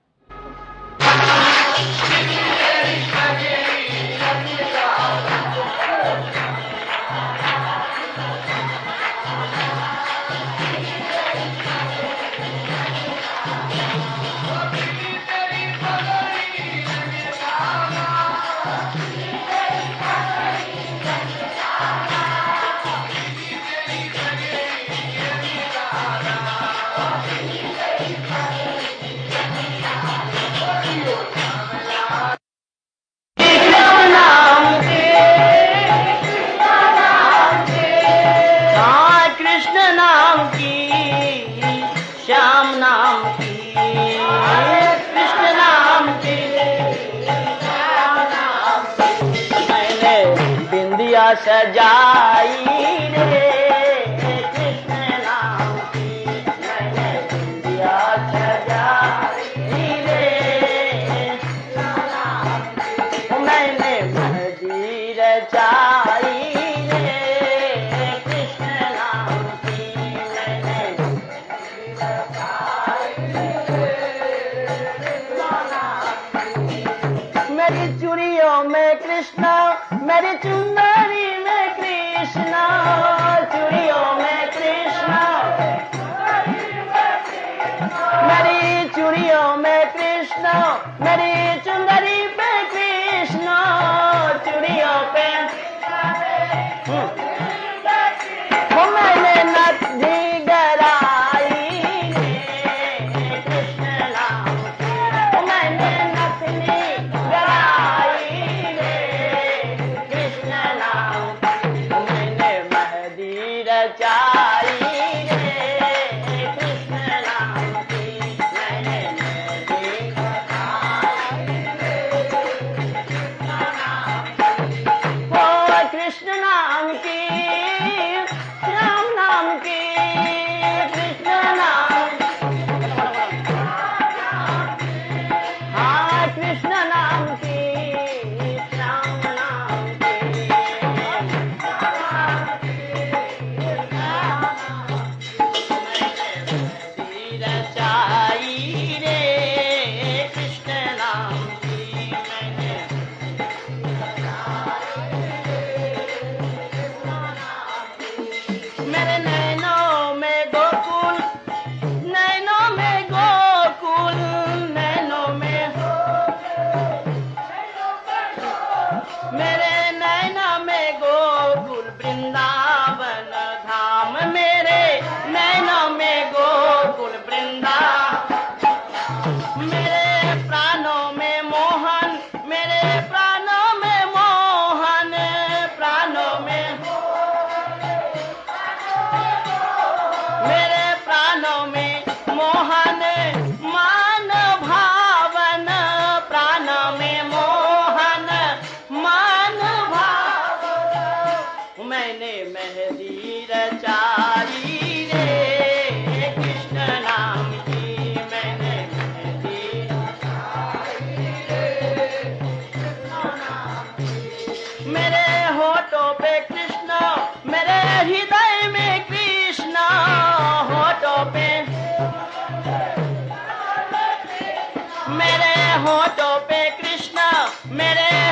सजाई रे कृष्ण नाम की, मैंने बिंदिया सजाई रे, मैंने मेहंदी रचाई रे कृष्ण नाम की, मैंने मेरी चूड़ियों में कृष्ण, मेरी चुंदरी में कृष्ण, चूड़ियों में कृष्ण, मेरी चूड़ियों में कृष्ण, मेरी चुंदरी पे कृष्ण, चूड़ियों पे वो मैंने नथनी गराई रे कृष्ण नाम की, वो मैंने नथनी गराई रे कृष्ण नाम की, वो मैंने मेहंदी रचाई रे कृष्ण नाम की, मैंने मेहंदी रचाई रे कृष्ण नाम की, ओ कृष्ण नाम की, राम नाम की, कृष्ण नाम, हाँ कृष्ण नाम की, राम नाम की,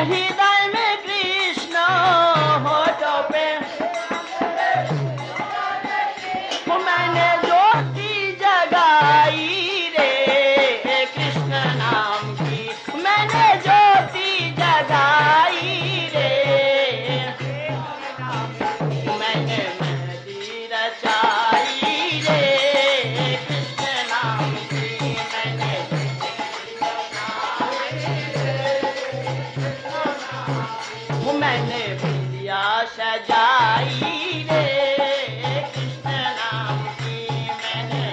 हृदय में कृष्ण होठों पे मैंने ज्योति जगाई रे कृष्ण नाम की, मैंने ज्योति जगाई रे, मैंने मेहंदी रचाई रे कृष्ण नाम की, मैंने मैंने बिंदिया सजाई रे कृष्ण नाम की, मैंने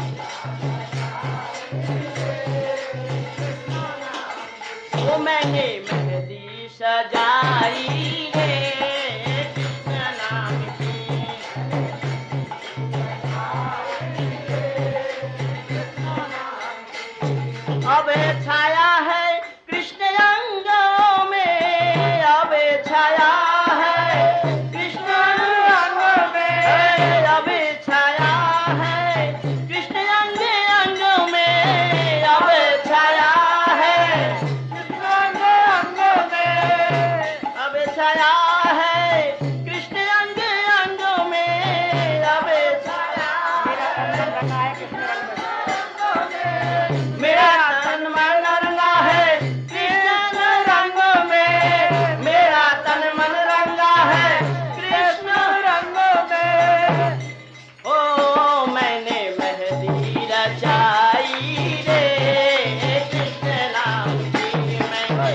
वो मैंने मेहंदी सजाई रे कृष्ण नाम की, अब छाया है कृष्ण अंगों में, अब छाया है कृष्ण अंग में, अब छाया है कृष्ण अंग अंग में, अब छाया है कृष्ण अंग अंग में, अब छाया है कृष्ण अंग अंग में, अब छाया मेरा तन मन रंगा है कृष्ण रंग में, मेरा तन मन रंगा है कृष्ण रंग में, ओ मैंने मेहंदी रचाई रे कृष्ण नाम की, मैंने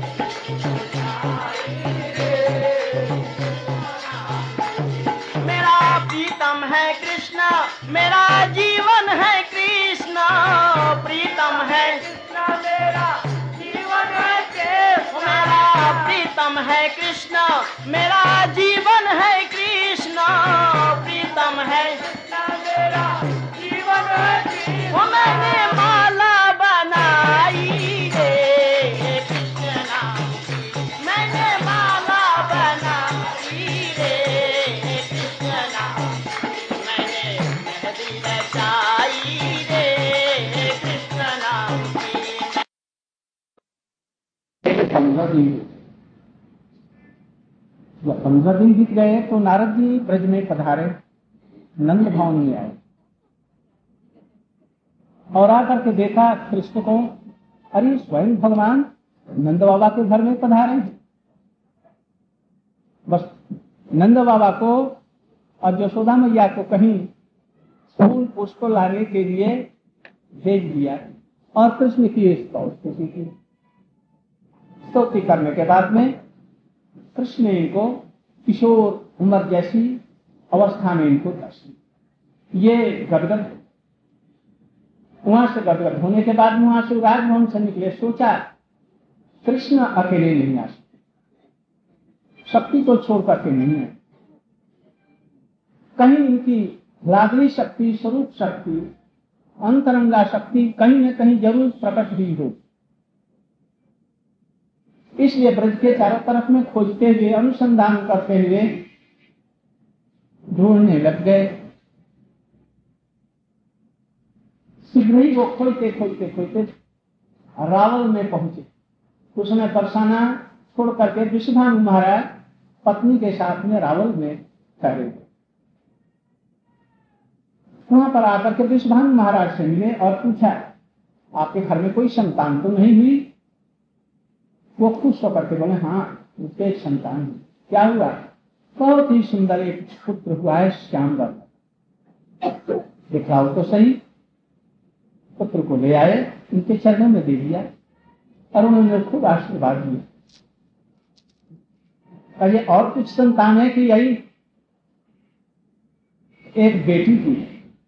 मेरा प्रीतम है कृष्ण, मेरा जीवन है कृष्ण, प्रीतम है कृष्ण, मेरा जीवन है कृष्ण, मेरा प्रीतम है कृष्ण, मेरा जीवन है कृष्ण, प्रीतम है कृष्ण, मेरा जीवन है कृष्ण, वो मैंने माला बनाई रे कृष्ण नाम की, मैंने माला बनाई रे कृष्ण नाम की, मैंने मेहंदी रचाई रे कृष्ण नाम की। पंद्रह दिन जब पंद्रह दिन बीत गए तो नारद जी ब्रज में पधारे, नंद भवन में आए और आकर के देखा कृष्ण को, अरे स्वयं भगवान नंद बाबा के घर में पधारे हैं। बस नंद बाबा को और यशोदा मैया को कहीं फूल पुष्प लाने के लिए भेज दिया और कृष्ण की स्तुति की। स्तुति करने के बाद में कृष्ण ने इनको किशोर उम्र जैसी अवस्था में इनको दर्शन, ये गदगद, वहां से गदगद होने के बाद वहां से राजभवन से निकले, सोचा कृष्ण अकेले नहीं आ सकते, शक्ति को छोड़ करके नहीं है, कहीं इनकी लादली शक्ति, स्वरूप शक्ति, अंतरंगा शक्ति कहीं न कहीं जरूर प्रकट हुई हो। इसलिए ब्रज के चारों तरफ में खोजते हुए, अनुसंधान करते हुए ढूंढने लग गए। शीघ्र ही वो खोजते खोजते खोजते रावल में पहुंचे। उसने बरसाना छोड़ करके विश्वभानु महाराज पत्नी के साथ में रावल में ठहरे। वहां पर आकर के विश्वभानु महाराज से मिले और पूछा, आपके घर में कोई संतान तो नहीं हुई? वो खुश होकर के बोले, हाँ मुझे एक संतान है। क्या हुआ? बहुत ही सुंदर एक पुत्र हुआ है, श्याम वर्ण। दिखलाओ तो सही। पुत्र को ले आए, उनके चरणों में दे दिया और उन्होंने खूब आशीर्वाद दिया। कहिए और कुछ संतान है कि यही? एक बेटी की।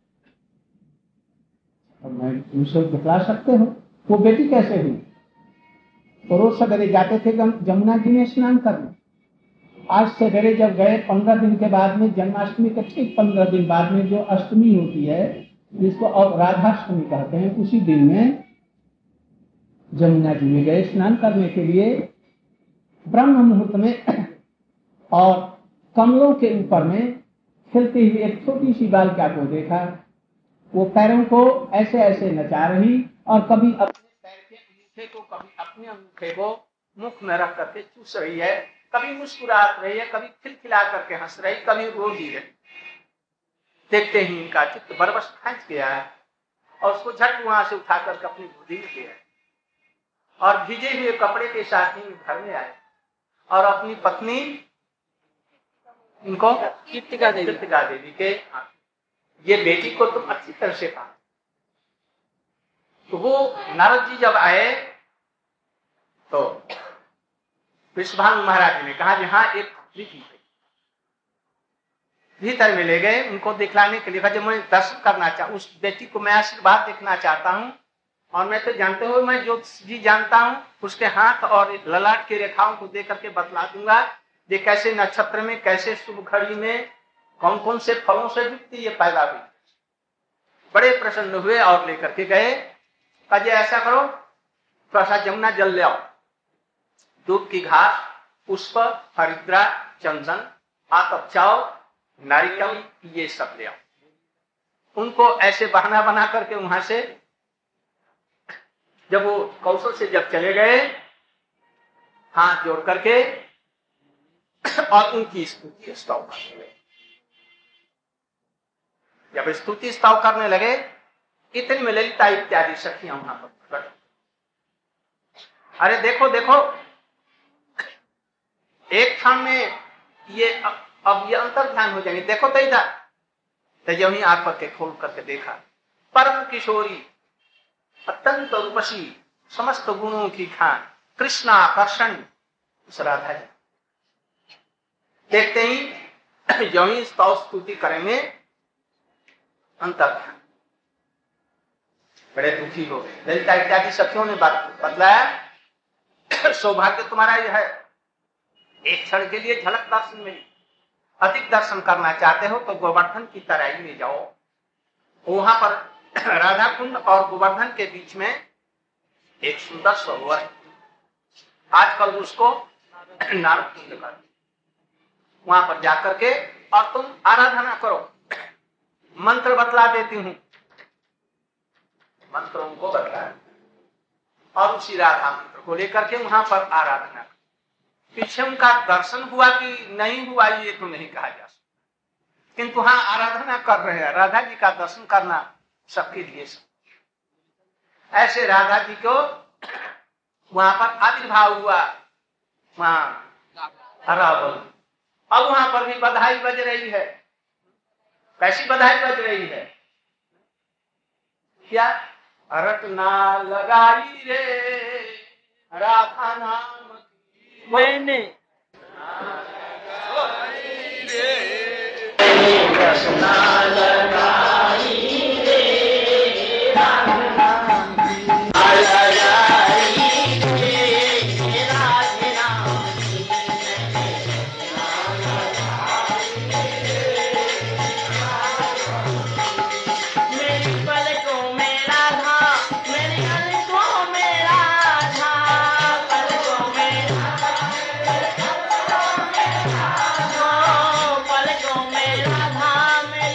और मैं तुमसे दिखला सकते हो, वो बेटी कैसे हुई? तो रोज सवेरे जाते थे जमुना जी में स्नान करने। आज सवेरे जब गए, पंद्रह दिन के बाद में, जन्माष्टमी के ठीक पंद्रह दिन बाद में जो अष्टमी होती है, जिसको अब राधाष्टमी कहते हैं, उसी दिन में जमुना जी में गए स्नान करने के लिए ब्रह्म मुहूर्त में, और कमलों के ऊपर में खिलती हुई एक छोटी सी बालिका को देखा। वो पैरों को ऐसे ऐसे नचा रही और कभी अपने पैर के अंगूठे को, कभी अपने अंगूठे को मुख में रख करके चूस रही है, कभी मुस्कुरात रही है, कभी खिलखिला करके हंस रही, कभी रो ही रही। देखते ही इनका चित्त बरबस खींच गया है और उसको झट वहां से उठा करके अपनी गोदी में लिया और भीजे हुए कपड़े के साथ ही घर में आए और अपनी पत्नी इनको कीर्तिका देवी कीर्तिका देवी के ये बेटी को तुम अच्छी तरह से कहा। तो वो नारद जी जब आए तो विश्वभानु महाराज ने कहा कि हाँ एक पुत्री थी। भीतर में ले गए, उनको दिखलाने के लिए कहा, जब मैं दर्शन करना चाहूँ उस बेटी को, मैं आशीर्वाद देखना चाहता हूँ और मैं तो जानते हो मैं जो जी जानता हूँ उसके हाथ और ललाट की रेखाओं को देख करके बतला दूंगा ये कैसे नक्षत्र में, कैसे शुभ घड़ी में, कौन कौन से फलों से युक्त ये पैदा हुई। बड़े प्रसन्न हुए और लेकर के गए। कहा ऐसा करो, थोड़ा सा जमुना जल ले आओ, दूध की घास, पुष्प, हरिद्रा, चंदन, आतप चाव, नारिकल, ये सब ले आओ। उनको ऐसे बहाना बना करके वहां से जब वो कौशल से जब चले गए, हाथ जोड़ करके और उनकी स्तुति स्तव करने लगे। जब स्तुति स्तव करने लगे, इतने में ललिता इत्यादि सखियां वहां पर प्रकट। अरे देखो देखो, एक क्षण में ये अब, अब ये अंतर ध्यान हो जाएंगे। देखो तो इधर, तो जब ही आंख के खोल करके देखा, परम किशोरी, अत्यंत रूपसी, समस्त गुणों की खान, कृष्ण आकर्षण उस राधा जी। देखते ही जो ही स्तव स्तुति करेंगे, अंतर ध्यान, बड़े दुखी हो गए। ललिता इत्यादि सखियों ने बतलाया, सौभाग्य तुम्हारा यह है, एक क्षण के लिए झलक दर्शन मिली। अधिक दर्शन करना चाहते हो तो गोवर्धन की तराई में जाओ, वहां पर राधा कुंड और गोवर्धन के बीच में एक सुंदर सरोवर है, आजकल उसको नारद कुंड कर, वहां पर जाकर के और तुम आराधना करो। मंत्र बतला देती हूं, मंत्रों को बतलाया और उसी राधा मंत्र को लेकर के वहां पर आराधना। पीछे उनका दर्शन हुआ कि नहीं हुआ ये तो नहीं कहा जा सकता, किंतु हाँ आराधना कर रहे हैं। राधा जी का दर्शन करना सबके लिए सब। ऐसे राधा जी को वहां पर आविर्भाव हुआ, वहां रावण। अब वहां पर भी बधाई बज रही है। कैसी बधाई बज रही है? क्या? रटना लगाई रे राधा नाम मैंने रटना लगाई रे राधा पलकों में राधा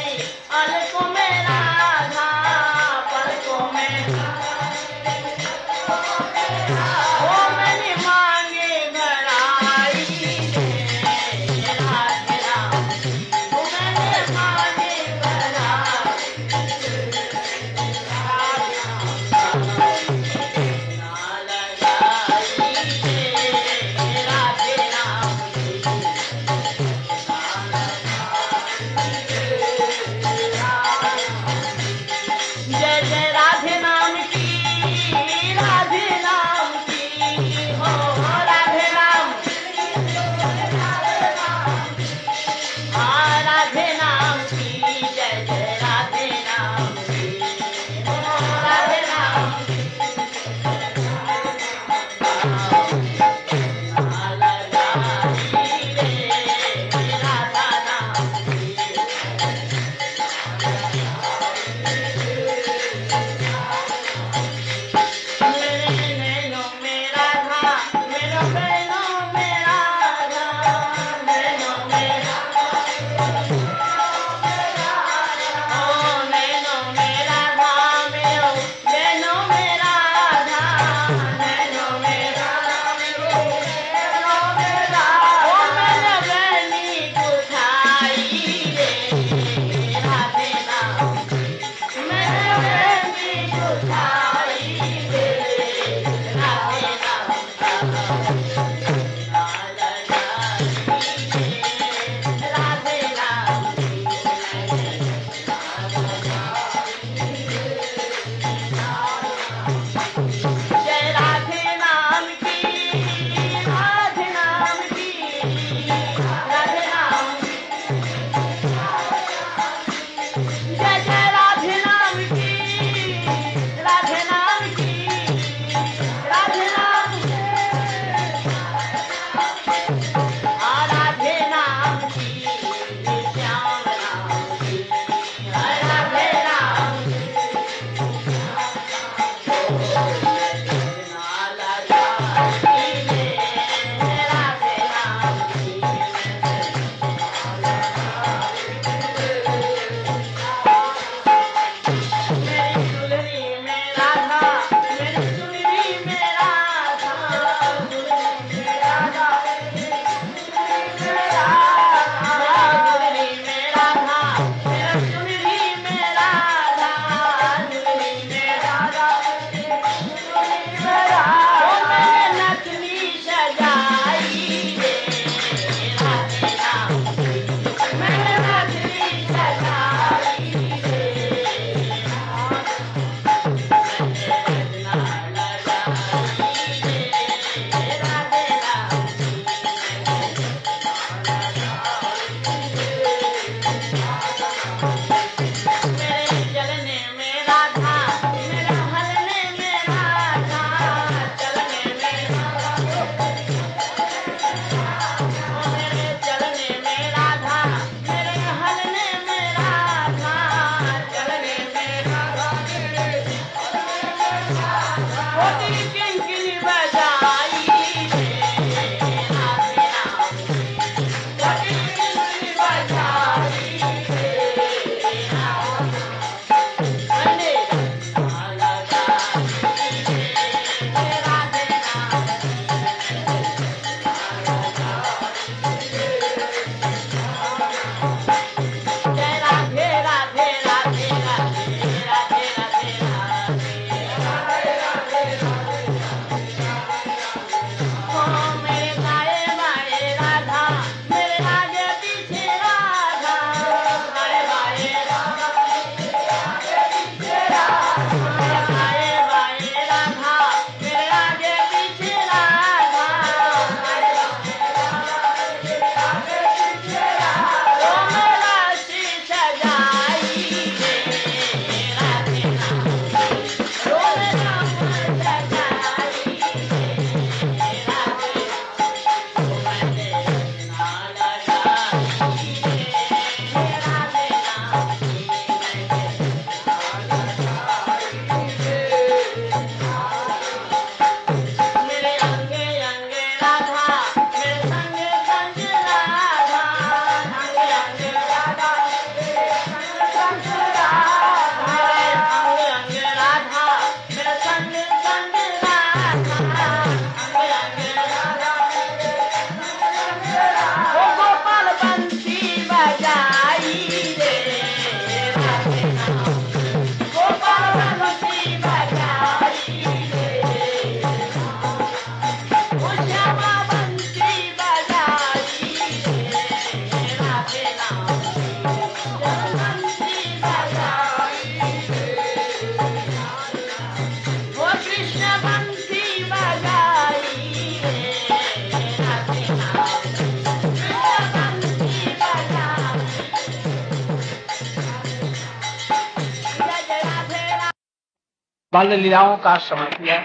बाल लीलाओं का समय किया,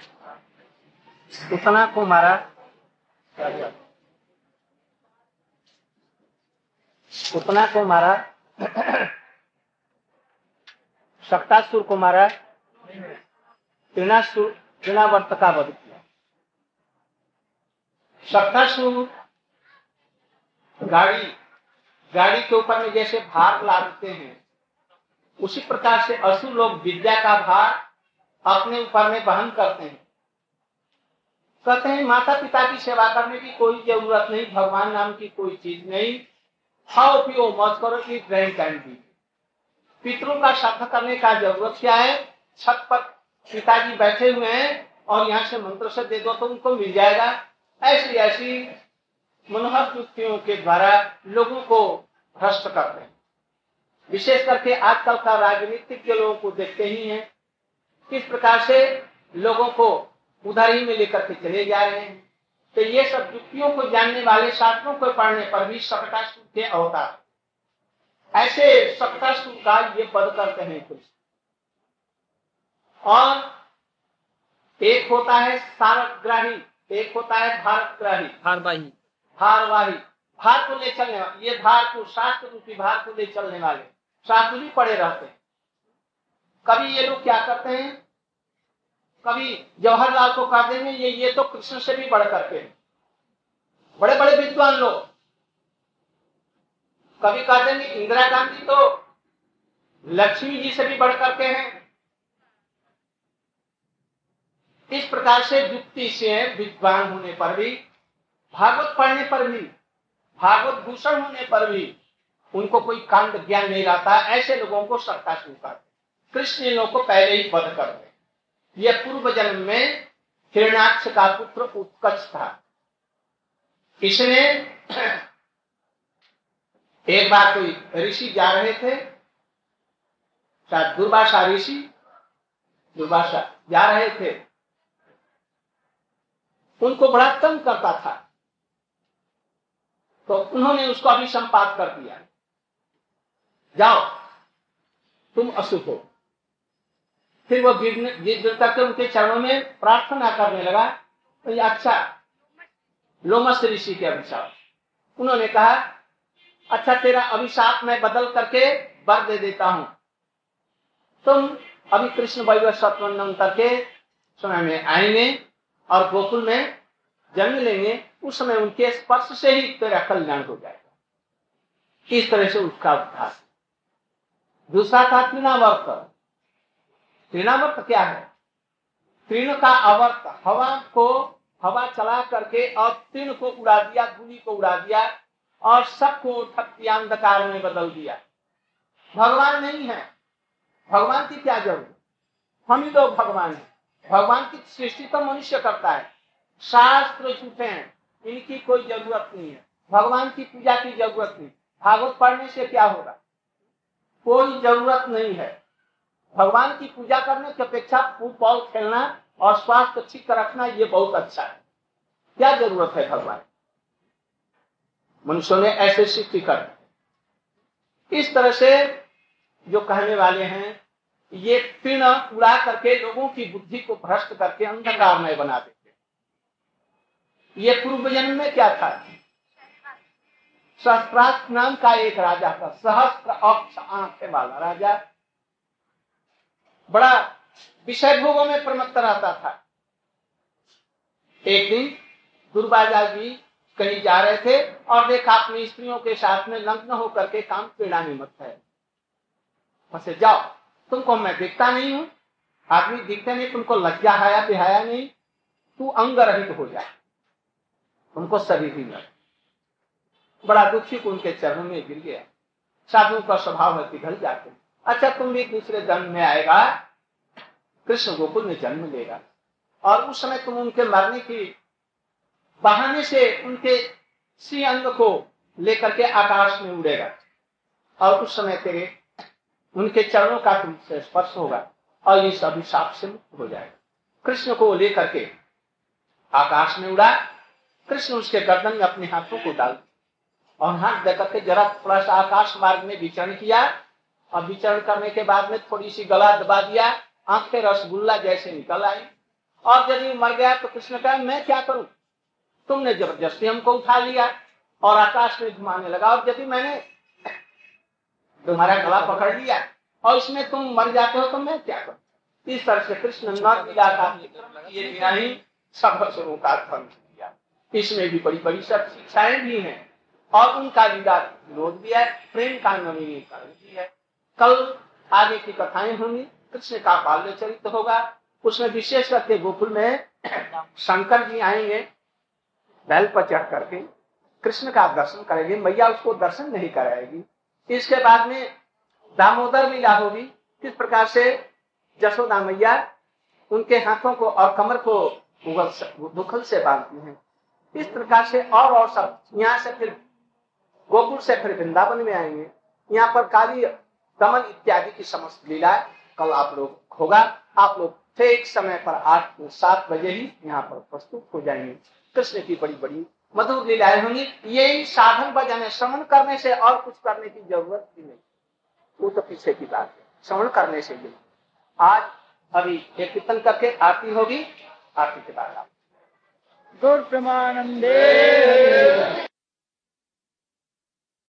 उतना को मारा, उतना को मारा, शक्तासुर को मारा, तृणासुर तृणावर्त का वध किया। शक्तासुर गाड़ी गाड़ी के ऊपर में जैसे भार लादते हैं, उसी प्रकार से असुर लोग विद्या का भार अपने ऊपर में वहन करते हैं। कहते हैं माता पिता की सेवा करने की कोई जरूरत नहीं, भगवान नाम की कोई चीज नहीं, खाओ पियो मौज करो, ईट ड्रिंक एंड बी। पितरों का श्राद्ध करने का जरूरत क्या है? छत पर पिताजी बैठे हुए हैं और यहाँ से मंत्र से दे दो तो उनको मिल जाएगा। ऐसी ऐसी मनोहर युक्तियों के द्वारा लोगों को भ्रष्ट करते हैं। विशेष करके आजकल का राजनीतिक के लोगों को देखते ही हैं किस प्रकार से लोगों को उधर ही में लेकर के चले जा रहे हैं। तो ये सब युक्तियों को जानने वाले शास्त्रों को पढ़ने पर भी शक्तासुर के अवतार, ऐसे शक्तासुर का ये वध करते हैं कृष्ण। और एक होता है सारग्राही, एक होता है भारतग्राही, भारवाही भारवाही, भार को ले चलने वाले। ये भार को, शास्त्र रूपी भार को ले चलने वाले शास्त्र भी पड़े रहते हैं। कभी ये लोग क्या करते हैं, कभी जवाहरलाल को कह देंगे ये ये तो कृष्ण से भी बढ़ करके, बड़े बड़े विद्वान लोग। कभी कह देंगे इंदिरा गांधी तो लक्ष्मी जी से भी बढ़ करके हैं। इस प्रकार से युक्ति से विद्वान होने पर भी, भागवत पढ़ने पर भी, भागवत भूषण होने पर भी उनको कोई कांड ज्ञान नहीं रहता। ऐसे लोगों को शक्तासुर कहते। कृष्ण इन लोगों को पहले ही वध करते। यह पूर्व जन्म में हिरण्याक्ष का पुत्र उत्कच था। इसने एक बार कोई ऋषि जा रहे थे, शायद दुर्वासा ऋषि, दुर्वासा जा रहे थे, उनको बड़ा तंग करता था, तो उन्होंने उसको अभिसंपात कर दिया, जाओ तुम अशुभ हो। फिर वो गिर गिर करके उनके चरणों में प्रार्थना करने लगा। तो ये अच्छा, लोमस ऋषि के अभिशाप। उन्होंने कहा अच्छा तेरा अभिशाप मैं बदल करके वर दे देता हूं, तुम अभी कृष्ण वैभव सत्वन्तर के समय में आएंगे और गोकुल में जन्म लेंगे, उस समय उनके स्पर्श से ही तेरा कल्याण हो जाएगा। इस तरह से उसका उद्धार। दूसरा था तृणावर्त। तृणावर्त क्या है? तृण का अवर्त, हवा को हवा चला करके और तृण को उड़ा दिया, धूलि को उड़ा दिया और सबको ठप्पी अंधकार में बदल दिया। भगवान नहीं है, भगवान की क्या जरूरत, हम ही लोग भगवान हैं। भगवान की सृष्टि तो मनुष्य करता है। शास्त्र झूठे हैं, इनकी कोई जरूरत नहीं है। भगवान की पूजा की जरूरत नहीं। भागवत पढ़ने से क्या होगा? कोई जरूरत नहीं है। भगवान की पूजा करने की अपेक्षा फुटबॉल खेलना और स्वास्थ्य ठीक रखना ये बहुत अच्छा है। क्या जरूरत है भगवान? मनुष्यों ने ऐसे सृष्टि कर। इस तरह से जो कहने वाले हैं ये तृण उड़ा करके लोगों की बुद्धि को भ्रष्ट करके अंधकारमय बना देते। ये पूर्व जन्म में क्या था? सहस्त्राक्ष नाम का एक राजा था, सहस्त्र अक्ष आंखें वाला राजा, बड़ा विषय भोगों में प्रमत्त रहता था। एक दिन दुर्वासा जी कहीं जा रहे थे और देखा अपनी स्त्रियों के साथ में लग्न होकर के काम पीड़ा में मत है। फंसे जाओ, तुमको मैं दिखता नहीं हूं, आदमी दिखते नहीं, तुमको लज्जा हाया बिहाया नहीं, तू अंग रहित हो जाए, तुमको सभी भी न। बड़ा दुखी को उनके चरणों में गिर गया। साधुओं का स्वभाव है पिघल जाते। अच्छा तुम भी दूसरे जन्म में आएगा, कृष्ण गोकुल में जन्म लेगा और उस समय तुम उनके मरने की बहाने से उनके सी अंग को लेकर के आकाश में उड़ेगा और उस समय तेरे उनके चरणों का तुमसे स्पर्श होगा और ये सभी शाप से मुक्त हो जाएगा। कृष्ण को लेकर के आकाश में उड़ा। कृष्ण उसके गर्दन में अपने हाथों को डाल और हाथ देकर के जरा थोड़ा सा आकाश मार्ग में विचरण किया और विचरण करने के बाद में थोड़ी सी गला दबा दिया आंखें रसगुल्ला जैसे निकल आई। और यदि मर गया तो कृष्ण कहा मैं क्या करूं, तुमने जबरदस्ती हमको उठा लिया और आकाश में घुमाने लगा, और यदि मैंने तुम्हारा गला पकड़ लिया और इसमें तुम मर जाते हो तो मैं क्या करूं। इस तरह से कृष्ण लीला का ये बिना ही सब स्वरों का ध्वंस किया। इसमें भी बड़ी बड़ी सब शिक्षाएं भी हैं और उनका लीला विरोध भी है, प्रेम का नवीनीकरण भी है। कल आगे की कथाएं होंगी, कृष्ण का बाल्य चरित्र होगा, उसमें विशेष करके गोकुल में शंकर जी आएंगे, बैल पर चढ़ करके कृष्ण का दर्शन करेंगे, मैया उसको दर्शन नहीं कराएगी। इसके बाद में दामोदर लीला होगी, किस प्रकार से यशोदा मैया उनके हाथों को और कमर को दुखल से बांधती हैं। इस प्रकार से और और सब यहाँ से फिर गोकुल से फिर वृंदावन में आएंगे, यहाँ पर काली दमन इत्यादि की समस्त लीला कल आप लोग होगा। आप लोग ठीक समय पर आठ सात बजे ही यहाँ पर प्रस्तुत हो जाएंगे। कृष्ण की बड़ी बड़ी मधुर लीलाएं होंगी। यही साधन भजन है, श्रवण करने से और कुछ करने की जरूरत ही नहीं, वो तो पीछे की बात है, श्रवण करने से ही। आज अभी एक कीर्तन करके आरती होगी, आरती के बाद आप गौर प्रेमानंदे